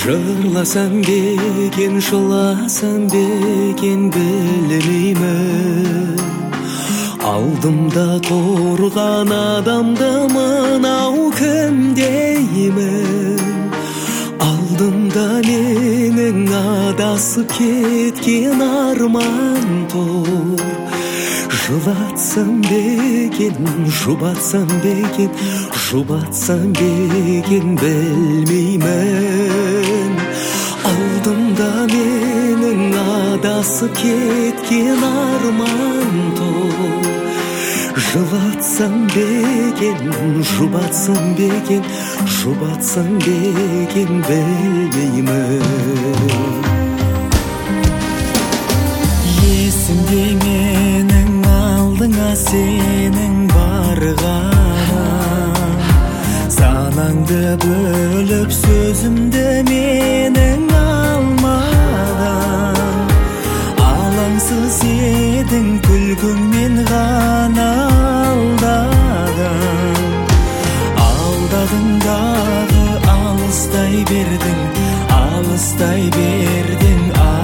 Жырласам бекен, жыласам бекен білмеймін. Алдымда тұрған адамды мынау кім деймін. Алдымда менің адасып кеткен арман тұр. Жылатсам бекен, жұбатсам бекен, жұбатсам бекен білмеймін. Алдымда менің адасып кеткен арман тұр. Жылатсам бекен, жұбатсам бекен, жұбатсам бекен білмеймін. Есімде менің алдыңа сенің барғаның, санаңды бөліп сөзімді менің алмадың. Алаңсыз едің, күлкіңмен ғана алдадың. Алдадың дағы алыстай бердің, алыстай бердің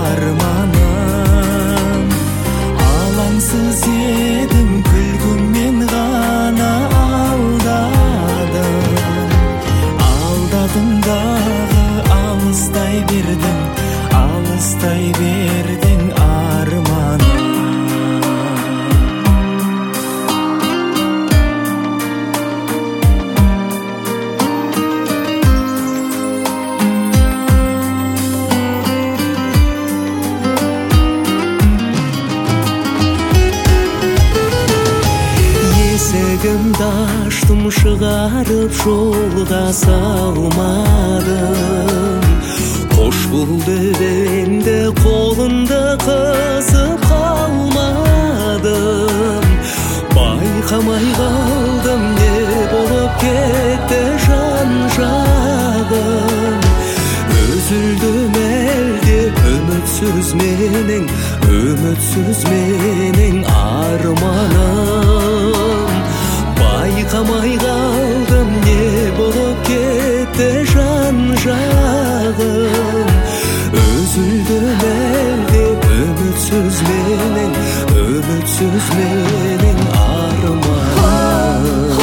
арманым. Алаңсыз едің, күлкіңмен ғана алдадың. Алдадың дағы алыстай бердің, алыстай бердің арманым. Есігімді аштым, шығарып жолға салмадым. Қош бол деп енді қолымды қысып қалмадым. Байқамай қалдым, не болып кетті жан жағым. Үзілдім әлде үмітсіз менің арманым. Байқамай қалдым, не болып кетті жан жағым. Үзілдім әлде үмітсіз менің арманым.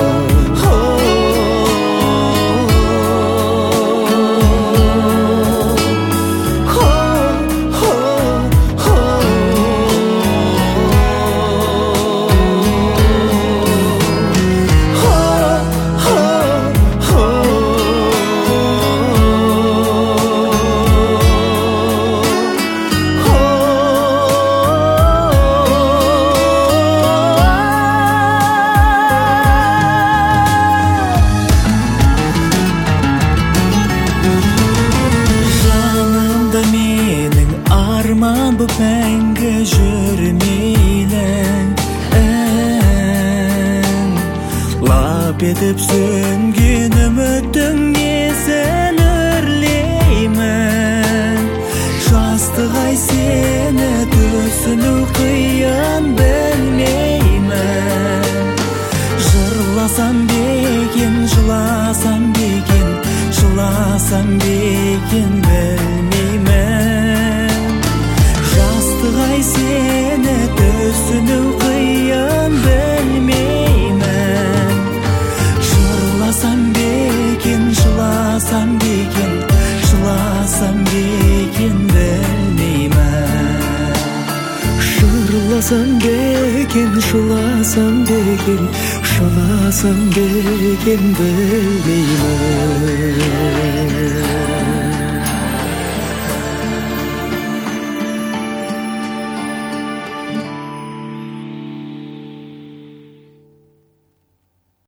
Arman bu мәңгі жүрмейлің. Лап етіп сөнген үміттің есін үрлеймін. Жастық ай сені түсіну қиын білмеймін. Жырласам бекен, жыласам бекен, жыласам бекен білмеймін. Ай сені түсіну қиын білмеймін. Жырласам бекен, жыласам бекен, жыласам бекен білмеймін. Жырласам бекен, жыласам бекен, жыласам бекен білмеймін.